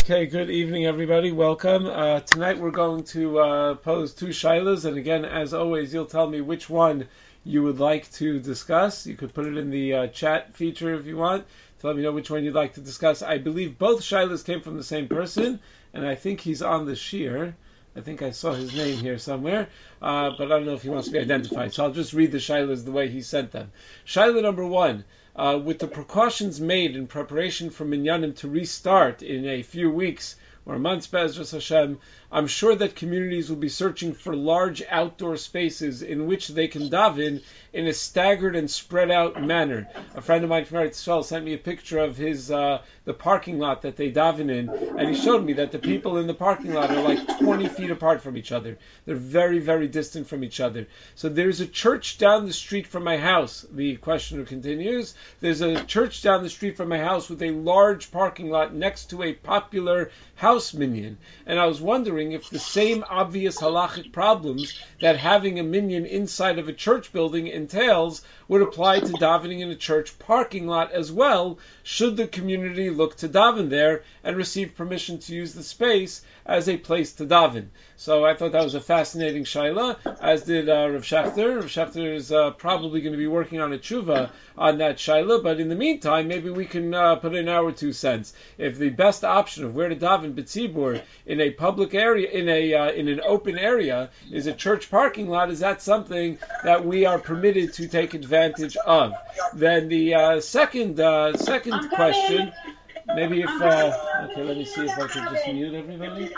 Okay, good evening, everybody. Welcome. Tonight we're going to pose two shilas, and again, as always, you'll tell me which one you would like to discuss. You could put it in the chat feature if you want to let me know which one you'd like to discuss. I believe both shilas came from the same person, and I think he's on the shiur. I think I saw his name here somewhere, but I don't know if he wants to be identified. So I'll just read the shilas the way he sent them. Shilah number one. With the precautions made in preparation for Minyanim to restart in a few weeks or months, Be'ezras Hashem, I'm sure that communities will be searching for large outdoor spaces in which they can daven in a staggered and spread out manner. A friend of mine from Eretz Yisrael sent me a picture of his the parking lot that they daven in, and he showed me that the people in the parking lot are like 20 feet apart from each other. They're very, very distant from each other. So there's a church down the street from my house. The questioner continues. There's a church down the street from my house with a large parking lot next to a popular house minyan. And I was wondering if the same obvious halachic problems that having a minyan inside of a church building entails would apply to davening in a church parking lot as well, should the community look to daven there and receive permission to use the space as a place to daven. So I thought that was a fascinating shaila, as did Rav Schachter. Rav Schachter is probably going to be working on a tshuva on that shaila, but in the meantime, maybe we can put in our 2 cents. If the best option of where to daven b'tzibur in a public area, in an open area, is a church parking lot, is that something that we are permitted to take advantage of? Then the second question, maybe if okay, let me see if I can just mute everybody.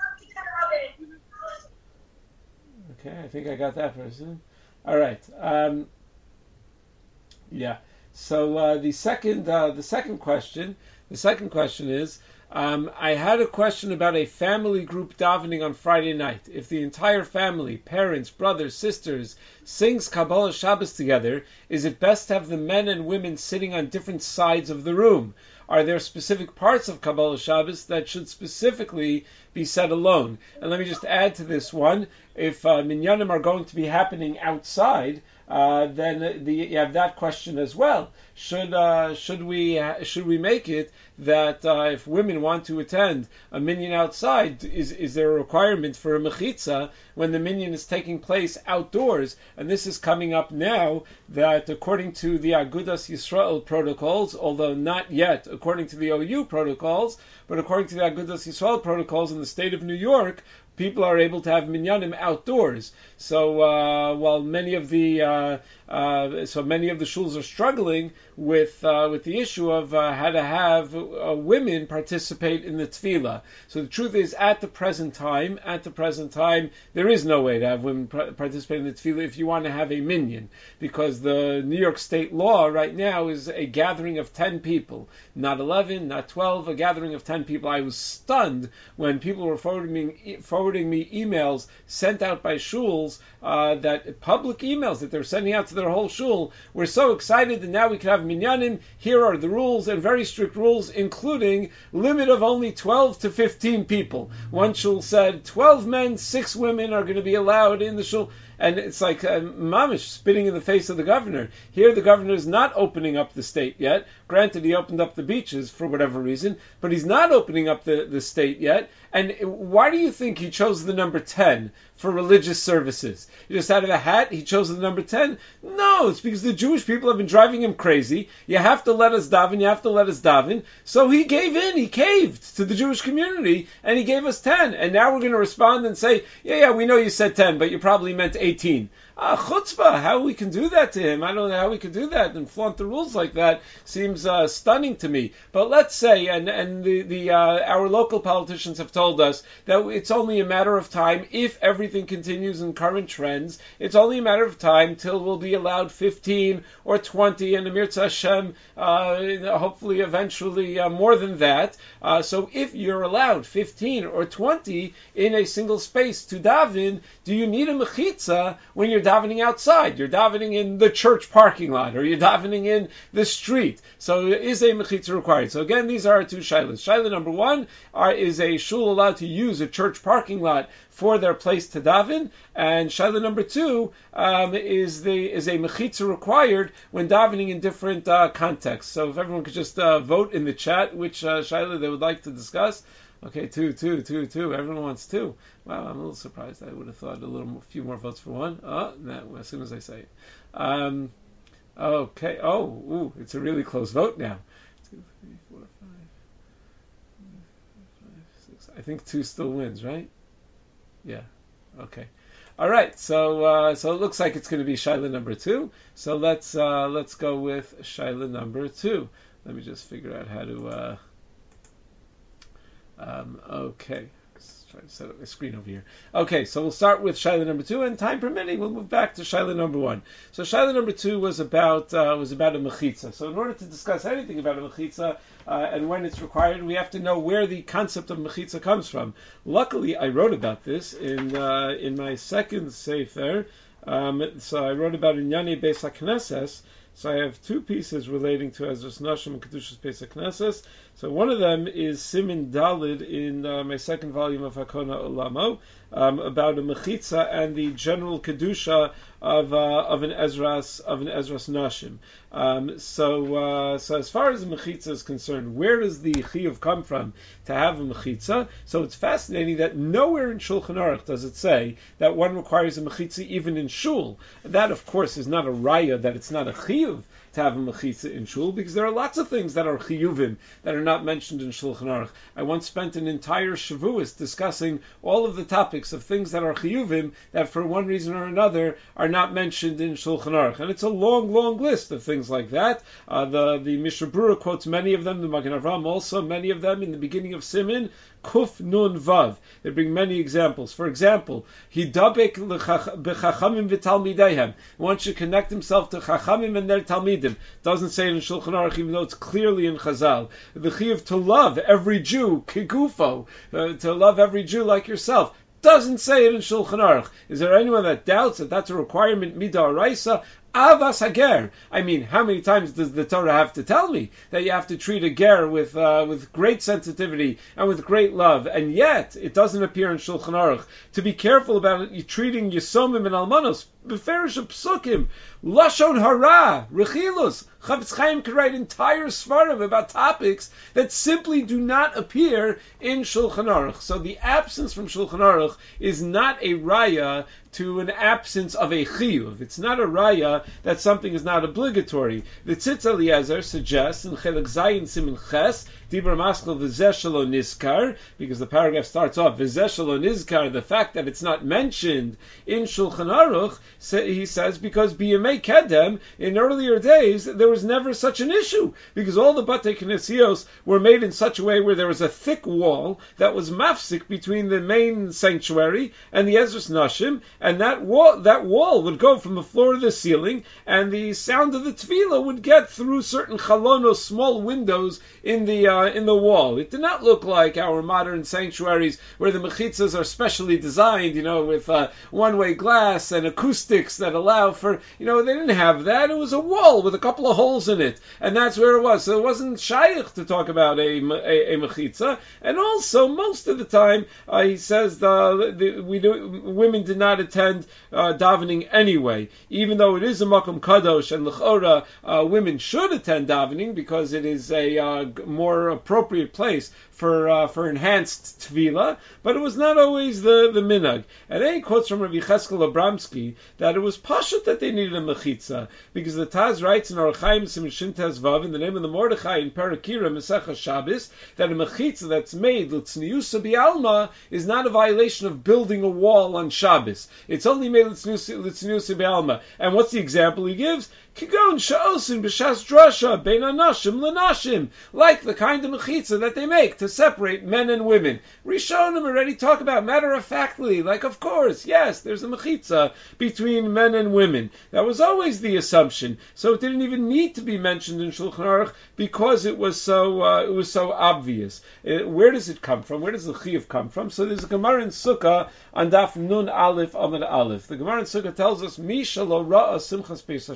Okay, I think I got that person. All right. Yeah. So the second question is, I had a question about a family group davening on Friday night. If the entire family, parents, brothers, sisters, sings Kabbalah Shabbos together, is it best to have the men and women sitting on different sides of the room? Are there specific parts of Kabbalah Shabbos that should specifically be said alone? And let me just add to this one. If minyanim are going to be happening outside, then you have that question as well. Should we make it that if women want to attend a minyan outside, is there a requirement for a mechitza when the minyan is taking place outdoors? And this is coming up now, that according to the Agudas Yisrael protocols, although not yet according to the OU protocols, but according to the Agudas Yisrael protocols in the state of New York, people are able to have minyanim outdoors. So while many of the shuls are struggling with the issue of how to have women participate in the tefillah. So the truth is, at the present time, there is no way to have women participate in the tefillah if you want to have a minyan, because the New York State law right now is a gathering of 10 people, not 11, not 12, a gathering of 10 people. I was stunned when people were forwarding me emails sent out by shuls, that public emails that they're sending out to their whole shul. We're so excited that now we can have minyanim. Here are the rules, and very strict rules, including limit of only 12 to 15 people. One shul said 12 men, 6 women are going to be allowed in the shul. And it's like mamish spitting in the face of the governor. Here the governor is not opening up the state yet. Granted, he opened up the beaches for whatever reason, but he's not opening up the state yet. And why do you think he chose the number 10 for religious services? Just out of a hat, he chose the number 10? No, it's because the Jewish people have been driving him crazy. You have to let us daven, So he gave in, he caved to the Jewish community, and he gave us 10. And now we're going to respond and say, yeah, we know you said 10, but you probably meant 18. Chutzpah, how we can do that to him? I don't know how we can do that and flaunt the rules like that. Seems stunning to me. But let's say, and our local politicians have told us that it's only a matter of time, if everything continues in current trends, it's only a matter of time till we'll be allowed 15 or 20, and Amir Hashem, hopefully eventually more than that. So if you're allowed 15 or 20 in a single space to daven, do you need a mechitza when you're davening outside? You're davening in the church parking lot, or you're davening in the street. So is a mechitza required? So again, these are our 2 shilas. Shaila number 1, is a shul allowed to use a church parking lot for their place to daven? And shaila number 2, is a mechitza required when davening in different contexts? So if everyone could just vote in the chat which shaila they would like to discuss. Okay, two. Everyone wants two. Wow, I'm a little surprised. I would have thought few more votes for one. Oh, no, as soon as I say it. Okay. Oh, ooh, it's a really close vote now. 2, 3, 4, 5, 6. I think two still wins, right? Yeah. Okay. All right. So it looks like it's going to be Shaila number 2. So let's go with Shaila number 2. Let me just figure out how to. Okay. Let's try to set up my screen over here. Okay, so we'll start with Shaila number 2, and time permitting, we'll move back to Shaila number 1. So Shaila number 2 was about a mechitza. So in order to discuss anything about a mechitza and when it's required, we have to know where the concept of mechitza comes from. Luckily, I wrote about this in my second sefer. So I wrote about Inyani Beis HaKnesses. So I have two pieces relating to Ezras Nashim and Kedushas Beis HaKnesses. So one of them is Simin Dalid in my second volume of Hakona Olamo, about a mechitza and the general kedusha of an Ezras Nashim. So as far as the mechitza is concerned, where does the chiyuv come from to have a mechitza? So it's fascinating that nowhere in Shulchan Aruch does it say that one requires a mechitza even in shul. That, of course, is not a raya that it's not a chiyuv to have a mechitza in shul, because there are lots of things that are chiyuvim that are not mentioned in Shulchan Aruch. I once spent an entire Shavuos discussing all of the topics of things that are chiyuvim that for one reason or another are not mentioned in Shulchan Aruch. And it's a long, long list of things like that. The Mishnah Berurah quotes many of them, the Magen Avraham also, many of them in the beginning of Simin, Kuf Nun Vav. They bring many examples. For example, Hidabek b'chachamim v'talmideihem. He wants to connect himself to chachamim and their talmidim. Doesn't say it in Shulchan Aruch, even though it's clearly in Chazal. The chiyuv to love every Jew, kigufo, to love every Jew like yourself. Doesn't say it in Shulchan Aruch. Is there anyone that doubts that that's a requirement midaraisa? Avas hager. I mean, how many times does the Torah have to tell me that you have to treat a ger with great sensitivity and with great love? And yet, it doesn't appear in Shulchan Aruch. To be careful about it, you're treating Yisomim and Almanos, beferish psukim, lashon hara, rechilus. Chavetz Chaim could write entire svarim about topics that simply do not appear in Shulchan Aruch. So the absence from Shulchan Aruch is not a raya to an absence of a chiyuv. It's not a raya that something is not obligatory. The Tzitz Eliezer suggests in Chelek Zayin Simin Ches, Dibra Maskel V'zeh Shelo Nizkar, because the paragraph starts off V'zeh Shelo Nizkar, the fact that it's not mentioned in Shulchan Aruch, he says, because B'yemei Kedem, in earlier days, there was never such an issue, because all the Batei Knesios were made in such a way where there was a thick wall that was mafsik between the main sanctuary and the Ezras Nashim, and that wall would go from the floor to the ceiling, and the sound of the tefillah would get through certain chalonos, small windows in the wall. It did not look like our modern sanctuaries where the mechitzas are specially designed, with one-way glass and acoustics that allow for, they didn't have that. It was a wall with a couple of holes in it, and that's where it was. So it wasn't shaykh to talk about a mechitza. And also, most of the time, he says women did not attend davening anyway, even though it is a makom kadosh and l'chora, women should attend davening because it is a more appropriate place for enhanced tefillah, but it was not always the minhag. And then he quotes from Rabbi Cheskel Abramsky that it was pashut that they needed a mechitza, because the Taz writes in Orach Chaim Simin Tez Vav, in the name of the Mordechai in Parakira Mesechah Shabbos, that a mechitza that's made l'tzniusa bi'alma is not a violation of building a wall on Shabbos. It's only made l'tzniusa bi'alma. And what's the example he gives? Kigon sha'osin b'shas drasha bein anashim l'nashim, like the kind of mechitza that they make to separate men and women. Rishonim already talk about matter-of-factly, like, of course, yes, there's a mechitza between men and women. That was always the assumption. So it didn't even need to be mentioned in Shulchan Aruch because it was so obvious. Where does it come from? Where does the chiyuv come from? So there's a Gemara in Sukkah on Daf Nun Aleph Amud Aleph. The Gemara in Sukkah tells us, Mi shelo ra'a simchas Pesach Shoeva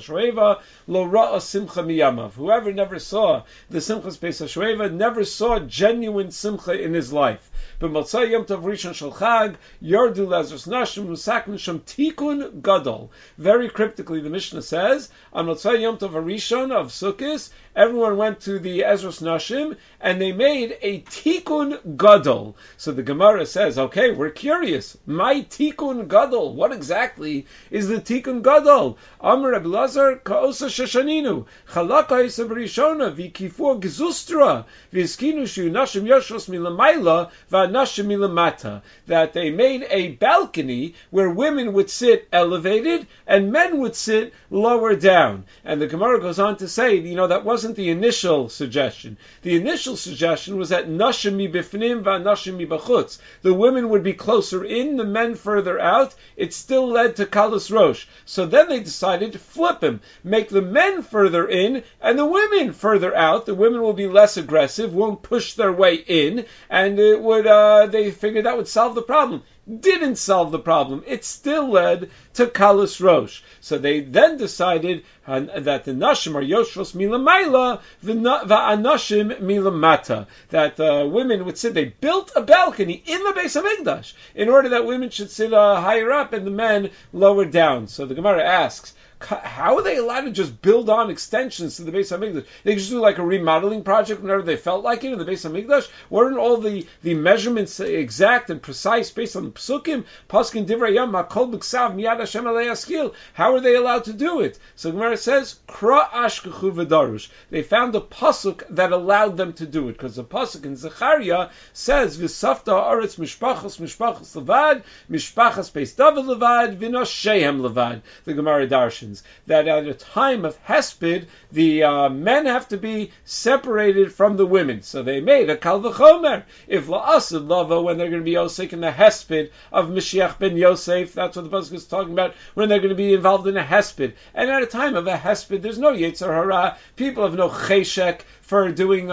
Shuvah lo ra'a simcha miyamav. Whoever never saw the Simchas Pesach Shuvah never saw genuine simcha in his life. But Motzai Yom Tov Rishon Shel Chag Yardu Lazarus Nashim Musakn Shem Tikun Gadol. Very cryptically, the Mishnah says on Motzai Yom Tov Rishon of Sukkot, everyone went to the Ezras Nashim and they made a Tikun Gadol. So the Gemara says, okay, we're curious. My Tikun Gadol. What exactly is the Tikun Gadol? Amar Rabbi Lazar Ka'osa Shashaninu Chalaka Yisab Rishona V'Kifu Gzustra V'Iskinu Shu Nashim Yoshos Milamayla V'Nashim Milamata. That they made a balcony where women would sit elevated and men would sit lower down. And the Gemara goes on to say, that wasn't the initial suggestion. The initial suggestion was that Nashim mi bifnim v'Nashim mi b'chutz. The women would be closer in, the men further out. It still led to Kalus Rosh. So then they decided to flip him, make the men further in and the women further out. The women will be less aggressive, won't push their way in, and it would. They figured that would solve the problem. Didn't solve the problem. It still led to Kalus Rosh. So they then decided that the Nashim are Yoshvos Milamayla, Va'anashim Milamata. That women would sit, they built a balcony in the Beis HaMikdash in order that women should sit higher up and the men lower down. So the Gemara asks, how are they allowed to just build on extensions to the Beis HaMikdash? They just do like a remodeling project whenever they felt like it in the Beis HaMikdash? Weren't all the measurements exact and precise based on the Psukim? Paskin Divrei Yam HaKol B'Ksav Miyad Hashem Alei Askil. How are they allowed to do it? So Gemara says, Kra Ashkechu V'Darush. They found a pasuk that allowed them to do it, because the pasuk in Zechariah says, V'Safta Aretz Mishpachos Levad, Mishpachas Beis David Levad, V'Noshehem Levad. The Gemara Darshan that at a time of Hesped, the men have to be separated from the women. So they made a Kal V'chomer. If La'asid Lava, when they're going to be Yosef in the Hesped of Mashiach ben Yosef, that's what the Pasuk is talking about, when they're going to be involved in a Hesped. And at a time of a Hesped, there's no Yetzer Hara. People have no Cheshek for doing,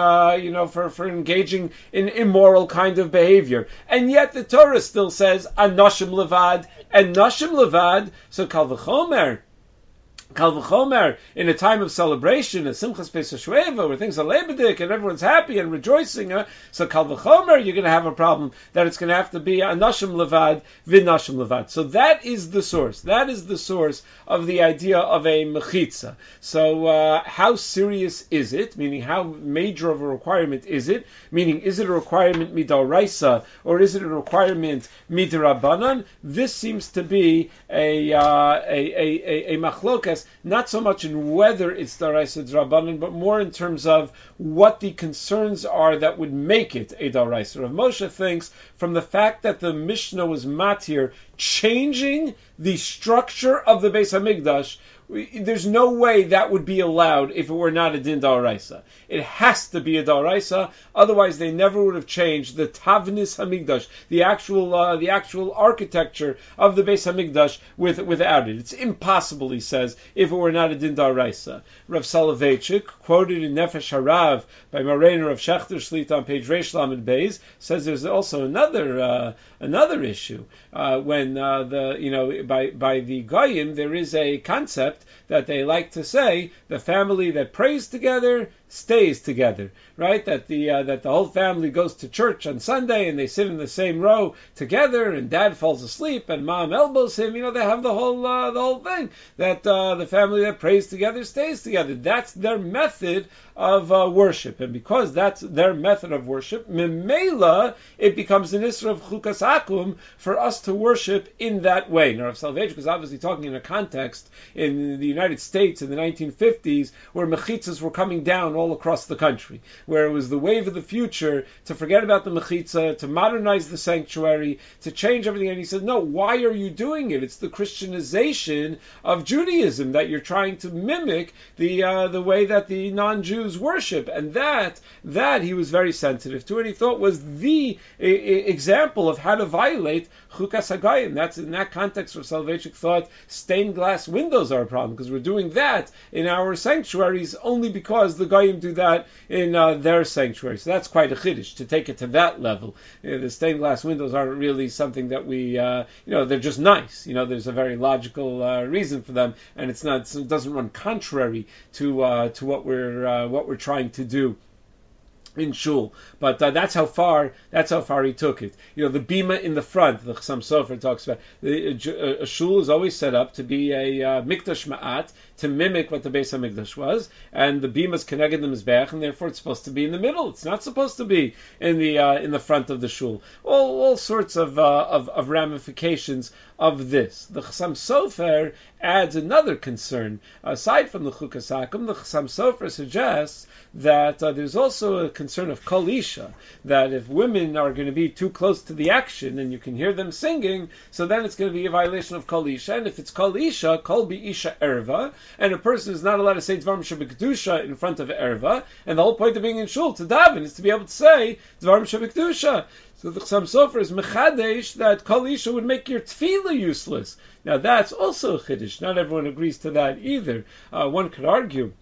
for engaging in immoral kind of behavior. And yet the Torah still says, Anashim Levad, and Nashim Levad, so Kal V'chomer. Kal V'chomer, in a time of celebration, a Simchas Pesach Shuvah, where things are lebedik and everyone's happy and rejoicing, so Kal V'chomer, you're going to have a problem that it's going to have to be Anashim Levad, V'Nashim Levad. So that is the source. That is the source of the idea of a mechitza. So how serious is it? Meaning, how major of a requirement is it? Meaning, is it a requirement midaraisa or is it a requirement midrabanan? This seems to be a machlokas, not so much in whether it's daraisa drabanan, but more in terms of what the concerns are that would make it a daraisa. Rav Moshe thinks from the fact that the Mishnah was matir, changing the structure of the Beis HaMikdash, there's no way that would be allowed if it were not a din da'oraisa. It has to be a da'oraisa, otherwise they never would have changed the Tavnis Hamikdash, the actual architecture of the Beis Hamikdash without it. It's impossible, he says, if it were not a din da'oraisa. Rav Soloveitchik, quoted in Nefesh Harav by Moreiner of Shechter Shlita on page Reish Lamed Beis, says there's also another issue when by the Goyim there is a concept that they like to say the family that prays together stays together, right? That the whole family goes to church on Sunday and they sit in the same row together, and dad falls asleep and mom elbows him. They have the whole thing that the family that prays together stays together. That's their method of worship, and because that's their method of worship, memela, it becomes an isra of chukas akum for us to worship in that way. Now, Rav Soloveitchik was obviously talking in a context in the United States in the 1950s where mechitzas were coming down all across the country, where it was the wave of the future to forget about the mechitza, to modernize the sanctuary, to change everything. And he said, no, why are you doing it? It's the Christianization of Judaism that you're trying to mimic the way that the non-Jews worship. And that he was very sensitive to, and he thought was the example of how to violate Chukas Hagayim. That's in that context where Soloveitchik thought stained glass windows are a problem, because we're doing that in our sanctuaries only because the Goyim do that in their sanctuary. So that's quite a chiddush to take it to that level. The stained glass windows aren't really something that we, they're just nice. There's a very logical reason for them, and it doesn't run contrary to what we're trying to do in shul, but that's how far he took it. The bima in the front, the Chassam Sofer talks about. A shul is always set up to be a mikdash ma'at, to mimic what the Beis HaMikdash was, and the bima is connected to the mizbeach, and therefore it's supposed to be in the middle. It's not supposed to be in the front of the shul. All sorts of ramifications of this. The Chassam Sofer adds another concern aside from the Chukas Hakum. The Chassam Sofer suggests that there's also a concern of kol isha, that if women are going to be too close to the action and you can hear them singing, so then it's going to be a violation of kol isha. And if it's kol isha, kol bi isha erva, and a person is not allowed to say dvarim shebekdusha in front of erva, and the whole point of being in shul to daven is to be able to say dvarim shebekdusha. So the Chassam Sofer is mechadesh that kol isha would make your tefillah useless. Now that's also a chiddush. Not everyone agrees to that either. One could argue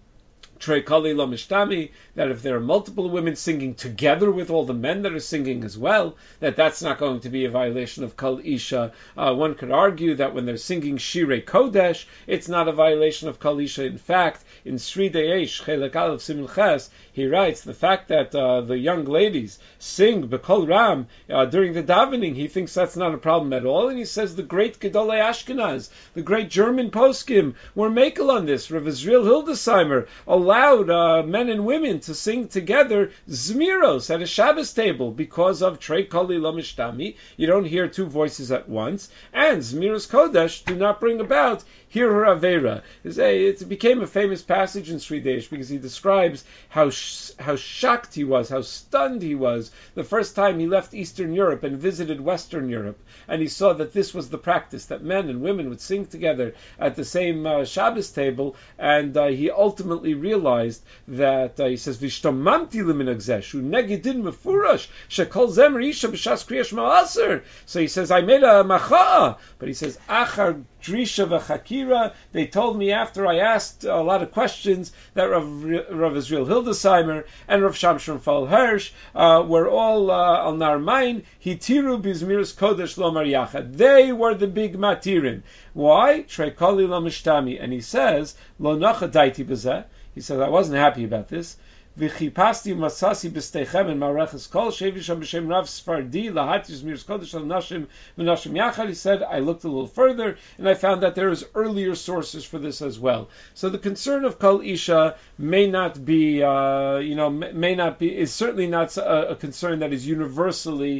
Trei Kali Lo Mishtami, that if there are multiple women singing together with all the men that are singing as well, that's not going to be a violation of Kol Isha. One could argue that when they're singing Shirei Kodesh, it's not a violation of Kol Isha. In fact, in Sri Deyesh, Chelek Aleph Simul Ches, he writes the fact that the young ladies sing B'Kol Ram during the davening, he thinks that's not a problem at all, and he says the great Gedolei Ashkenaz, the great German poskim, were makel on this. Rav Israel Hildesheimer allowed men and women to sing together Zmiros at a Shabbos table because of Trei Koli Lo Mishtami. You don't hear two voices at once, and Zmiros Kodesh do not bring about Hir Avera. It became a famous passage in Sri Desh because he describes how shocked he was, how stunned he was the first time he left Eastern Europe and visited Western Europe, and he saw that this was the practice, that men and women would sing together at the same Shabbos table, and he ultimately realized that, he says, Vishtomamti liminagzeshu negidin mefurash shekol zemer isha b'shas kriyash ma'aser. So he says, I made a macha'a, but he says, Achar drisha v'chakira, they told me after I asked a lot of questions that Rav Israel Hildesheimer and Rav Shamshon Fal Hirsch were all al Narmain, hitiru bizmiris kodesh lo mariachad. They were the big matirin. Why? Trei Koli Lo Mishtami. And he says, Lo nacha daiti b'zeh. He says, I wasn't happy about this. V'chipasti masasi b'steichem and mareches kol shevisham b'shem Rav Sfardi lahatis mirs kodesh al nashim v'nashim yachad. He said, I looked a little further and I found that there is earlier sources for this as well. So the concern of kol isha may not be, is certainly not a concern that is universally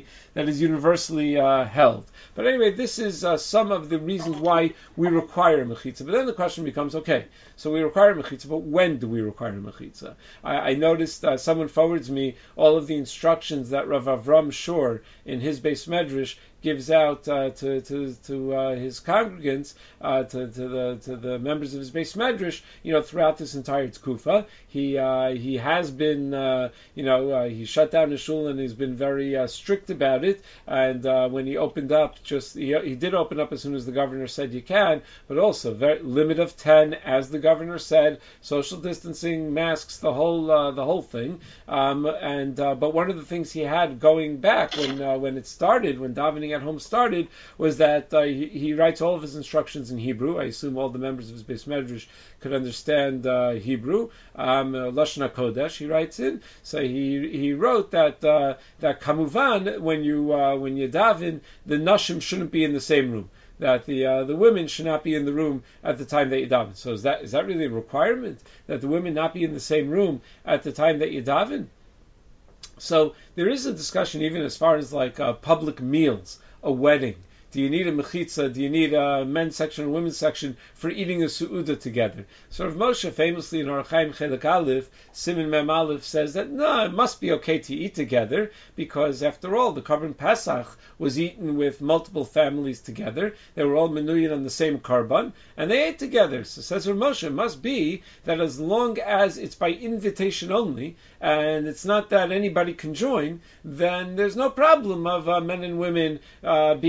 held. But anyway, this is some of the reasons why we require mechitza. But then the question becomes, okay, so we require mechitza, but when do we require mechitza? I noticed someone forwards me all of the instructions that Rav Avram Shor in his Beis Medrash gives out to his congregants, to the members of his Beis Medrash, throughout this entire Tkufa. He has been, he shut down his shul and he's been very strict about it. And when he opened up, he did open up as soon as the governor said you can, but also limit of 10, as the governor said, social distancing, masks, the whole thing. But one of the things he had going back when it started, when davening at home started, was that he writes all of his instructions in Hebrew. I assume all the members of his Beis Medrash could understand Hebrew. Lashon HaKodesh he writes in. So he wrote that kamuvan when you daven, the nashim shouldn't be in the same room. That the women should not be in the room at the time that you daven. So is that really a requirement, that the women not be in the same room at the time that you daven? So there is a discussion even as far as like public meals, a wedding. Do you need a mechitza? Do you need a men's section or women's section for eating a su'uda together? So Rav Moshe famously in Orach Chaim Chelek Aleph, Siman Mem Aleph, says that no, it must be okay to eat together because after all, the Korban Pesach was eaten with multiple families together. They were all menuyin on the same korban, and they ate together. So says Rav Moshe, it must be that as long as it's by invitation only, and it's not that anybody can join, then there's no problem of men and women being together.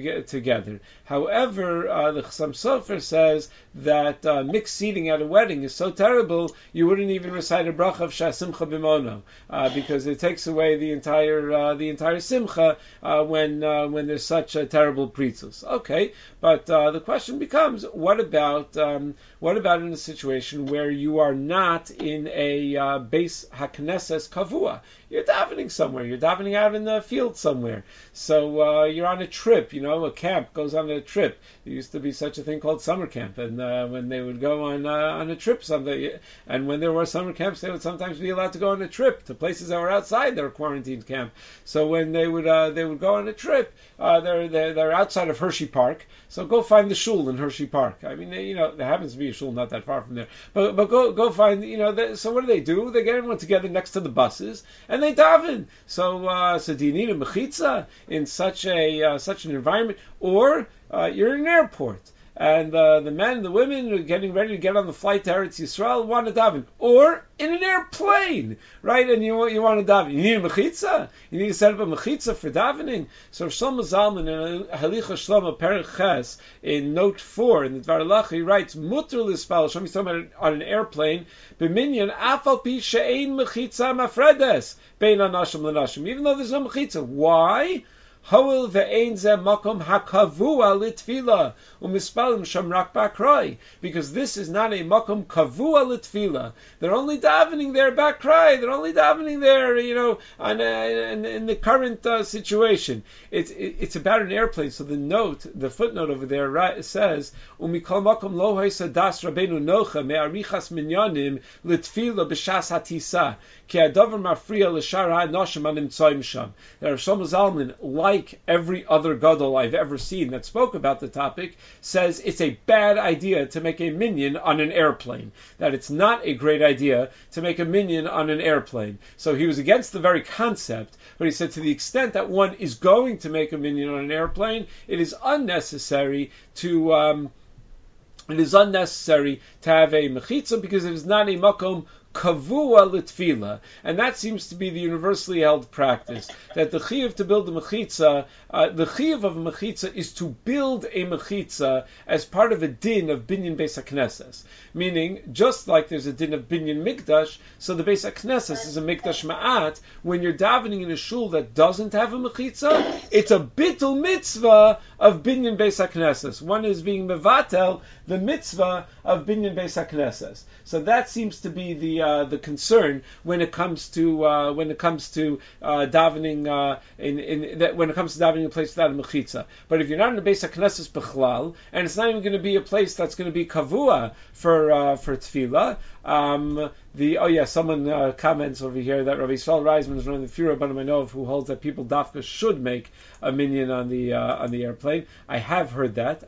together. However, the Chassam Sofer says that mixed seating at a wedding is so terrible you wouldn't even recite a bracha of Shasimcha Bimono because it takes away the entire simcha when there's such a terrible pritzus. Okay, but the question becomes, what about in a situation where you are not in a Beis HaKnesses Kavua? You're davening somewhere. You're davening out in the field somewhere. So you're on a trip. A camp goes on a trip. There used to be such a thing called summer camp, and when they would go on a trip someday, and when there were summer camps, they would sometimes be allowed to go on a trip to places that were outside their quarantine camp. So when they would go on a trip, they're outside of Hershey Park. So go find the shul in Hershey Park. I mean, there happens to be a shul not that far from there. But go find, so what do? They get everyone together next to the buses, and they daven. So do you need a mechitza in such an environment? Or you're in an airport, and the men and the women are getting ready to get on the flight to Eretz Yisrael, want to daven. Or in an airplane, right? And you want to daven. You need a mechitza? You need to set up a mechitza for davening? So Shlomo Zalman in Halicha Shlomo Perek Ches, in note 4 in the Dvar Halacha, he writes, Mutter lispal, Shlomo's talking about on an airplane, b'minyan afal pi she'ein mechitza mafredes, bein anashim l'nashim, even though there's no mechitza. Why? Hoel ve'ein ze makom hakavua litfila umispalim sham rak bakroi, because this is not a makom kavua litfila. They're only davening there bakroi. They're only davening there, in the current situation. It's about an airplane. So the footnote over there says umikol makom lo hoisa das Rabbeinu Nocha me'arichas minyanim litfila b'shas hatisa ki adavar mafriya l'shar ha'noshim anim tzoyim sham. There are Shlomo Zalman, like every other gadol I've ever seen that spoke about the topic, says it's a bad idea to make a minyan on an airplane. That it's not a great idea to make a minyan on an airplane. So he was against the very concept, but he said to the extent that one is going to make a minyan on an airplane, it is unnecessary to have a mechitza because it is not a makom kavua litfila, and that seems to be the universally held practice, that the chiyuv to build a mechitza, the chiyuv of a mechitza is to build a mechitza as part of a din of binyan Beis HaKnesses. Meaning, just like there's a din of binyan mikdash, so the Beis HaKnesses is a mikdash ma'at. When you're davening in a shul that doesn't have a mechitza, it's a bittul mitzvah of binyan Beis HaKnesses. One is being mevatel the mitzvah of binyan Beis HaKnesses. So that seems to be the concern when it comes to davening when it comes to davening in a place without a mechitza. But if you're not in a Beis HaKnesses b'chlal, and it's not even going to be a place that's going to be kavua for tefillah. Someone comments over here that Rabbi Yisrael Reisman is one of the few Rabbanim I know of who holds that people dafka should make a minyan on the airplane. I have heard that.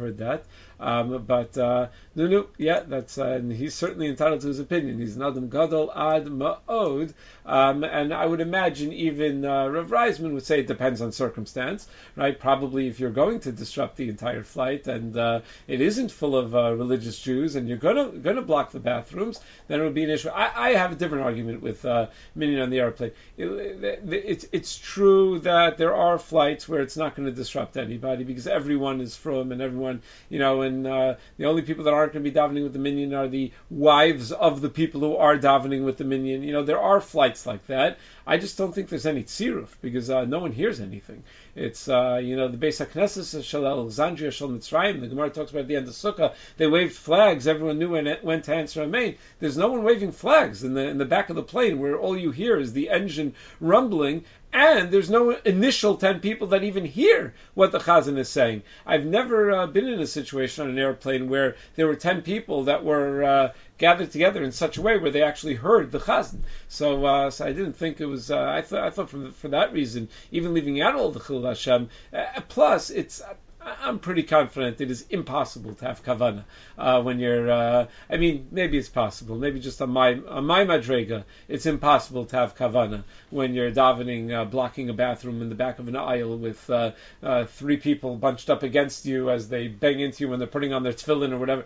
That's and he's certainly entitled to his opinion. He's an Adam Gadol Ad Ma'od, and I would imagine even Rav Reisman would say it depends on circumstance, right? Probably if you're going to disrupt the entire flight and it isn't full of religious Jews and you're going to block the bathrooms, then it would be an issue. I have a different argument with minyan on the airplane. It's true that there are flights where it's not going to disrupt anybody because everyone is from and everyone, and the only people that aren't going to be davening with the minyan are the wives of the people who are davening with the minyan. There are flights like that. I just don't think there's any tziruf because no one hears anything. It's the Beis HaKnesses Shel Alexandria Shel Mitzrayim. The Gemara talks about at the end of Sukkah. They waved flags. Everyone knew when to answer Amen. There's no one waving flags in the back of the plane where all you hear is the engine rumbling. And there's no initial 10 people that even hear what the Chazan is saying. I've never been in a situation on an airplane where there were 10 people that were gathered together in such a way where they actually heard the Chazan. So I didn't think it was. I thought for that reason, even leaving out all the Chilul Hashem. Plus, I'm pretty confident it is impossible to have kavana when you're. I mean, maybe it's possible. Maybe just on my madrega, it's impossible to have kavana when you're davening, blocking a bathroom in the back of an aisle with three people bunched up against you as they bang into you when they're putting on their tefillin or whatever.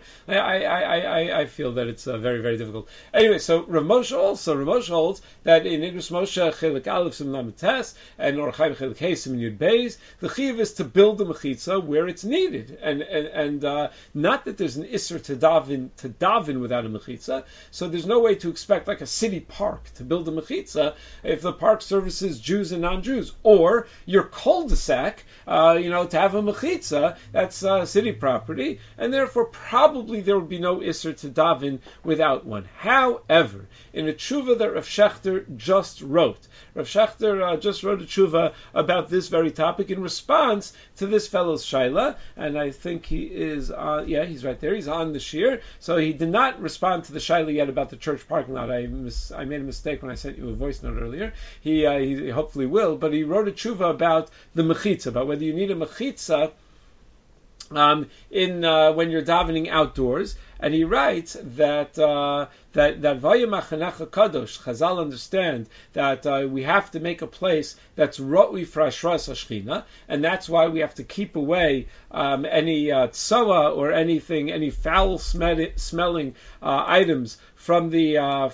I feel that it's very, very difficult. Anyway, so Rav Moshe holds that in Igros Moshe Chelik Aleph Sim Lamed Tes and Or Chaim Chelik Hey Sim Yud Beis, the chiyuv is to build the mechitza where it's needed, and not that there's an isser to daven without a mechitza. So there's no way to expect like a city park to build a mechitza if the park services Jews and non-Jews, or your cul-de-sac, to have a mechitza that's city property, and therefore probably there would be no isser to daven without one. However, in a tshuva that Rav Shechter just wrote, Rav Shechter just wrote a tshuva about this very topic in response to this fellow's shaila, and I think he is, he's right there, he's on the shir, so he did not respond to the shaila yet about the church parking lot. I made a mistake when I sent you a voice note earlier. He hopefully will, but he wrote a tshuva about the mechitza, about whether you need a mechitza when you're davening outdoors, and he writes that Vaya Machanecha Kadosh, Chazal understand that we have to make a place that's Rotui for Ashras Hashchina, and that's why we have to keep away any tsoa or anything, any foul smelling items from the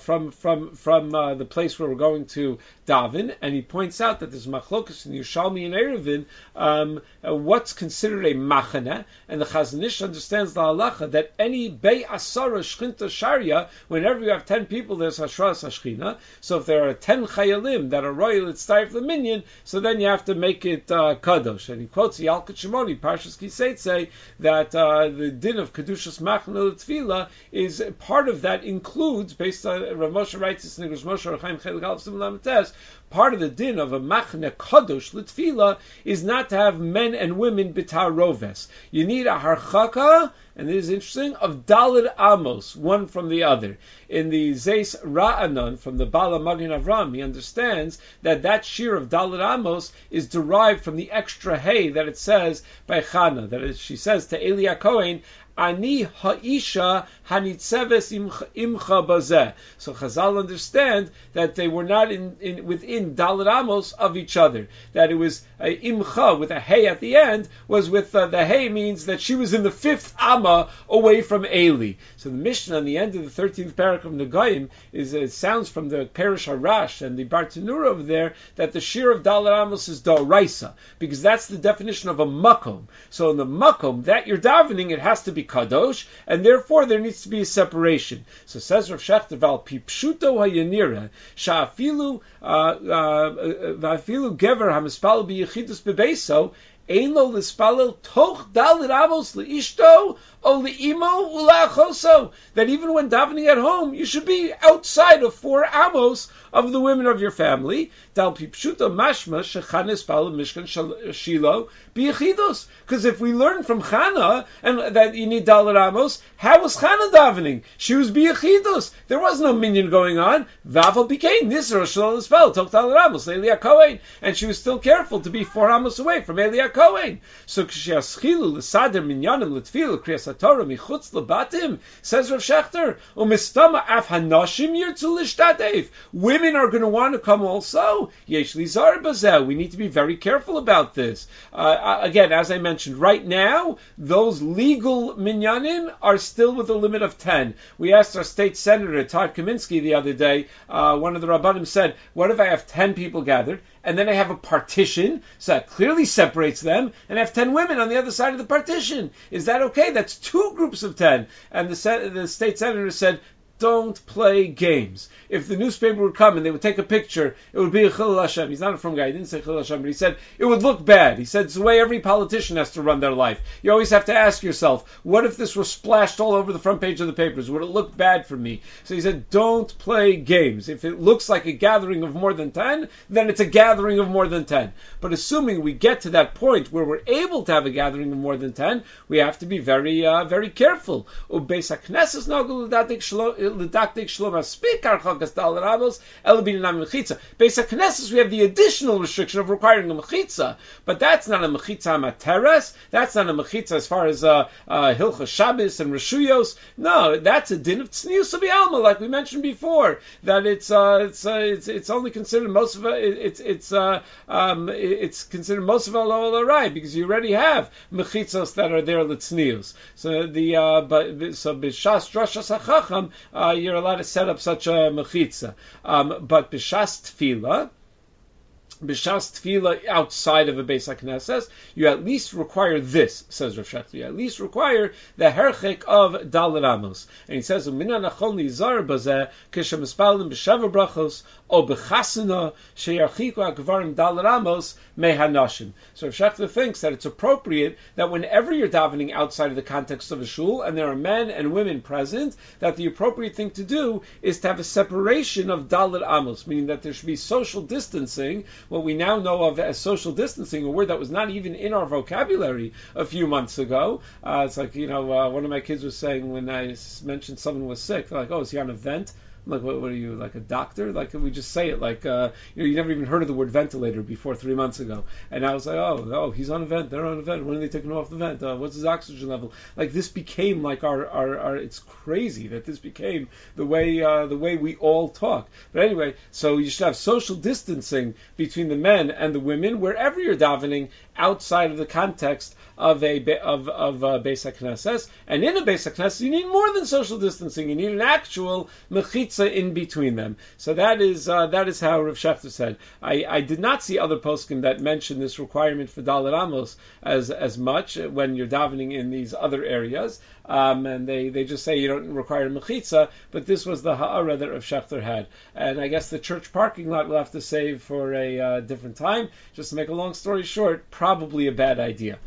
the place where we're going to daven. And he points out that there's machlokas in Yerushalmi and Eruvin what's considered a machane, and the Chazon Ish understands the halacha that any bei asara shchinta sharia, whenever you have 10 people, there's hashras hashchina. So if there are 10 chayalim that are royal, it's time for the minyan, so then you have to make it kadosh. And he quotes the Yalkut Shimoni, Parshas Kiseitze, that the din of kedushas machane l'tefila is part of that includes, based on Rav Moshe writes this in Igros Moshe Or Chaim Chelik Aleph Sim Lamed Tes, part of the din of a machne kadosh l'tefila is not to have men and women b'taroves. You need a harchaka, and this is interesting, of Daled Amos, one from the other. In the Zeis Ra'anan from the Bala Magen Avram, he understands that shir of Daled Amos is derived from the extra hay that it says by Chana, that is, she says to Eli HaKohen, Ani ha'isha hanitzeves imcha bazeh. So Chazal understand that they were not within Daled Amos of each other. That it was imcha with a hay at the end, was with the hay means that she was in the 5th amma away from Eli. So the Mishnah on the end of the 13th parak of Nagayim it sounds from the Perish Harash and the Bartanura over there that the shir of Daled Amos is da'oraisa, because that's the definition of a makom. So in the makom that you're davening, it has to be kadosh, and therefore there needs to be a separation. So says Rav Shechter, Val pipshuto hayanira sha'afilu va'afilu gever hamispal b'yechidus bebeso ein lo lispalel toch Daled Amos leishto o leimo ula'achoso. That even when davening at home, you should be outside of 4 amos of the women of your family. Dal pipshuto mashma shechanes pal mishkan shilo b'yechidus. Because if we learn from Chana and that you need Daled Amos, how was Chana davening? She was b'yechidus. There was no minyan going on. Vavel became nisra shelo lispal toch Daled Amos Eli HaKohen, and she was still careful to be 4 amos away from Eli HaKohen. So kshiaschilu l'sader minyanim l'tfilu kriyas Torah michutz lebatim, says Rav Shechter, umistama af hanashim yirtzu l'shtatev. Women are going to want to come also. Yesh lizar bazeh. We need to be very careful about this. Again, as I mentioned, right now, those legal minyanim are still with a limit of 10. We asked our state senator, Todd Kaminsky, the other day, one of the Rabbanim said, what if I have 10 people gathered, and then I have a partition, so that clearly separates them, and I have 10 women on the other side of the partition? Is that okay? That's 2 groups of 10. And the state senator said, don't play games. If the newspaper would come and they would take a picture, it would be a Chilul Hashem. He's not a from guy, he didn't say Chilul Hashem, but he said it would look bad. He said it's the way every politician has to run their life. You always have to ask yourself, what if this was splashed all over the front page of the papers? Would it look bad for me? So he said, don't play games. If it looks like a gathering of more than 10, then it's a gathering of more than 10. But assuming we get to that point where we're able to have a gathering of more than 10, we have to be very, very careful. l'daktik shlom aspik archakas dalet amos el b'inyan mechitza. Beis HaKnesses, we have the additional restriction of requiring a mechitza, but that's not a mechitza materes. That's not a mechitza as far as Hilchos Shabbos and Reshuyos. No, that's a din of tznius b'alma, like we mentioned before. That it's only considered most of it's considered most of all right because you already have mechitzos that are there l'tznius. So b'shas drashas hachacham you're allowed to set up such a mechitza, but b'shas tefillah. B'shas tefillah outside of a Beis HaKnesses, you at least require this, says Rav Shechter. You at least require the herchek of Dalet Amos. And he says, Mina nachol nizar bazeh, kishem mispalim b'sheva brachos, o b'chasana, sheyarchiku ha'kvarim Dalet Amos, mehanashim. So Rav Shechter thinks that it's appropriate that whenever you're davening outside of the context of a shul, and there are men and women present, that the appropriate thing to do is to have a separation of Dalet Amos, meaning that there should be social distancing, what we now know of as social distancing, a word that was not even in our vocabulary a few months ago. It's like, one of my kids was saying when I mentioned someone was sick, they're like, oh, is he on a vent? I'm like, what are you, like a doctor? Like, we just say it like, you never even heard of the word ventilator before 3 months ago. And I was like, oh, he's on a vent, they're on a vent, when are they taking him off the vent? What's his oxygen level? Like, this became like our it's crazy that this became the way we all talk. But anyway, so you should have social distancing between the men and the women wherever you're davening outside of the context of Beis HaKnesses. And in a Beis HaKnesses, you need more than social distancing. You need an actual mechitza in between them. So that is how Rav Shechter said. I did not see other poskim that mention this requirement for Dalet Amos as much when you're davening in these other areas. And they just say you don't require a mechitza, but this was the ha'ara that Rav Shechter had. And I guess the church parking lot we'll have to save for a different time. Just to make a long story short, probably a bad idea.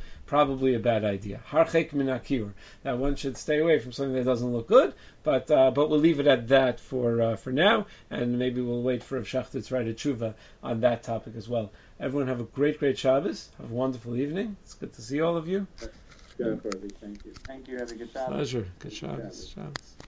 Harchek min hakir. That one should stay away from something that doesn't look good, but we'll leave it at that for now, and maybe we'll wait for Rav Shechter to write a tshuva on that topic as well. Everyone have a great Shabbos. Have a wonderful evening. It's good to see all of you. Good, Thank you. Thank you. Have a good Shabbos. Pleasure. Good Shabbos.